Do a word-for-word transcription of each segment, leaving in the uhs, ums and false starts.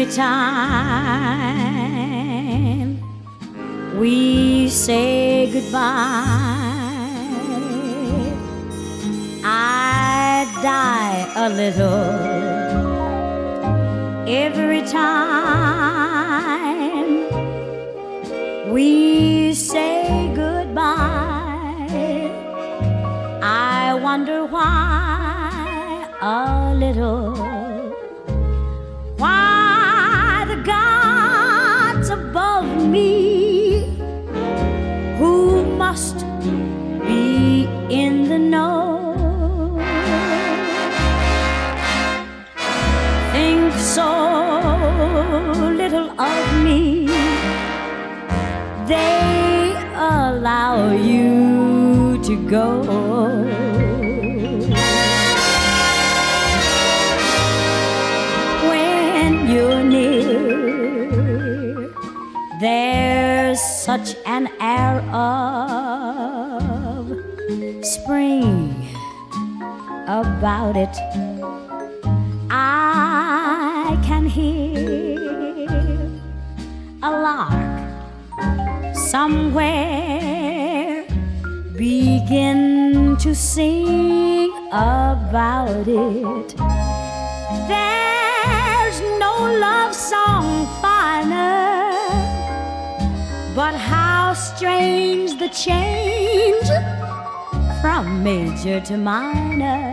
Every time we say goodbye, I die a little. Every time we say goodbye, I wonder why a little. Why the gods above me, who must be in the know, think so little of me, they allow you to go. You're near, there's such an air of spring about it. I can hear a lark somewhere begin to sing about it. There's no love song finer, but how strange the change from major to minor.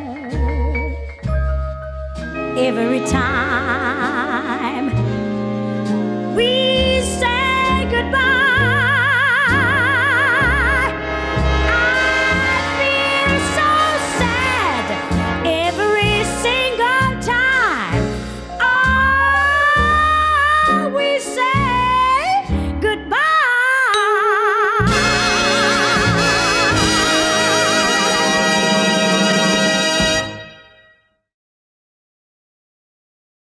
Every time we say goodbye,